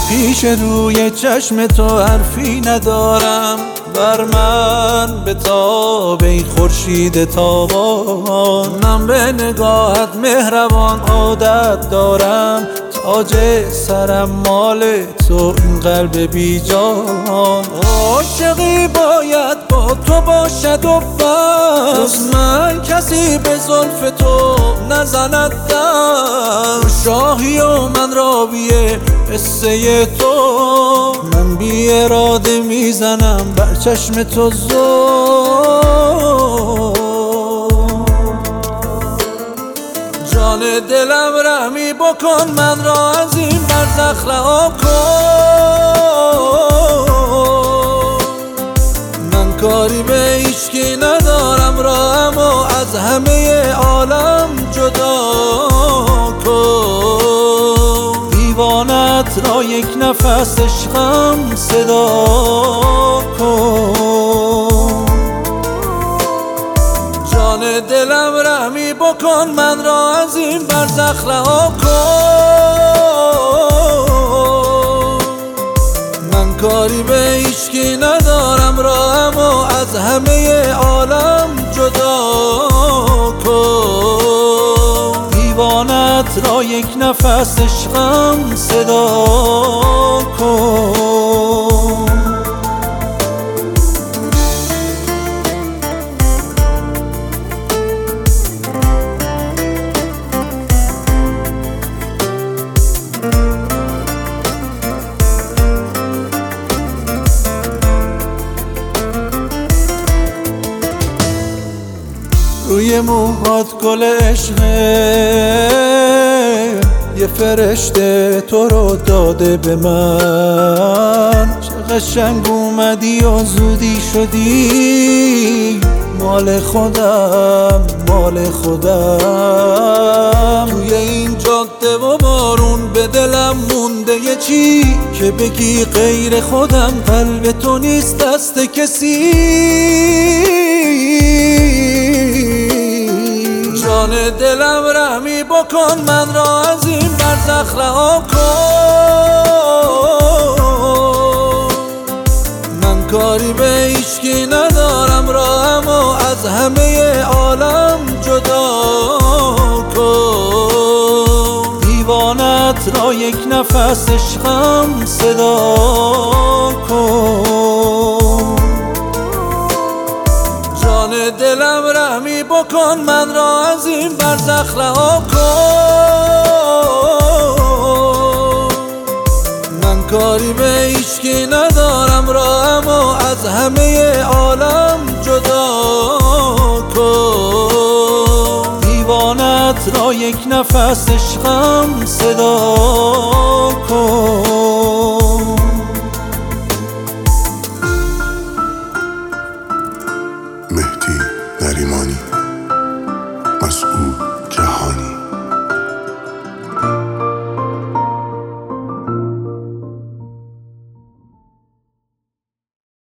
پیش روی چشم تو حرفی ندارم، بر من به تاب ای خورشید تابان. من به نگاهت مهربان عادت دارم، تاج سرم مال تو این قلب بی جان. عاشقی باید با تو باشد و بس، من کسی به زلف تو نزند دست. شاهی و من راویه قصه تو، من بی اراده میزنم بر چشم تو زور. جان دلم رحمی بکن، من را از این برزخ رها کن. من کاری به هیچکی ندارم، راهمو از همه عالم جدا کن. دیوانت را یک نفس عشقم صدا کن. جان دلم رحمی بکن، من را از این برزخ رها کن. من کاری به هیچکی ندارم، راهمو از همه عالم جدا کن. دیوانت را یک نفس عشقم صدا کن. روی موهات گل عشقه، یه فرشته تو رو داده به من. چه قشنگ اومدی و زودی شدی، مال خودم مال خودم. توی این جاده و بارون به دلم مونده یه چی، که بگی غیر خودم قلب تو نیست دست کسی. جان دلم رحمی بکن، من را از این برزخ رها کن. من کاری به هیچکی ندارم، راهمو از همه عالم جدا کن. دیوانت را یک نفس عشقم صدا کن. جان دلم رحمی بکن، من را از این برزخ رها کن. من کاری به هیچکی ندارم، راهمو از همه عالم جدا کن. دیوانت را یک نفس عشقم صدا کن. مهدی نریمانی.